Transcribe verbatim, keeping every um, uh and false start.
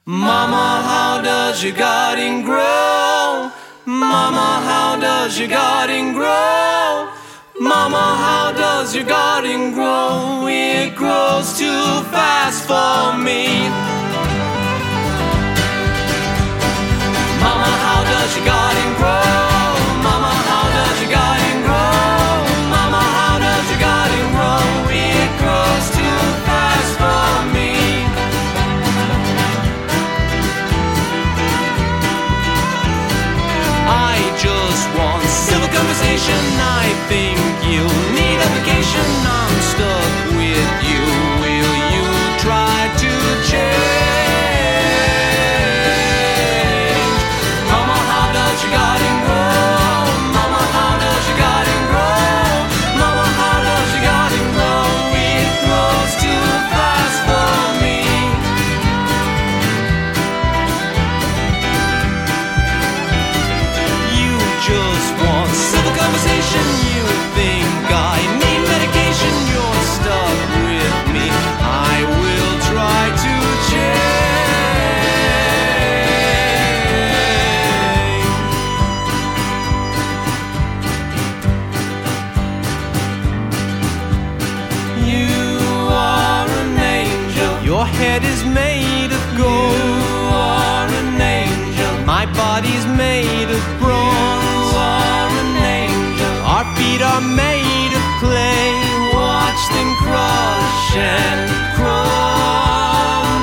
Mama, how does your garden grow? Mama, how does your garden grow? Mama, how does your garden grow? It grows too fast for me. Mama, how does your garden grow? Mama, how does your garden grow? Mama, how does your garden grow? It grows too fast for me. I just want civil conversation. I think you need a vacation. I'm stuck with you. Will you try to change? Mama, how does your garden grow? Mama, how does your garden grow? Mama, how does your garden grow? It grows too fast for me. Just want civil conversation. You think I need medication. You're stuck with me. I will try to change. You are an angel. Your head is made of gold. You are an angel. My body's made of bronze. Our feet are made of clay. Watch them crush and crawl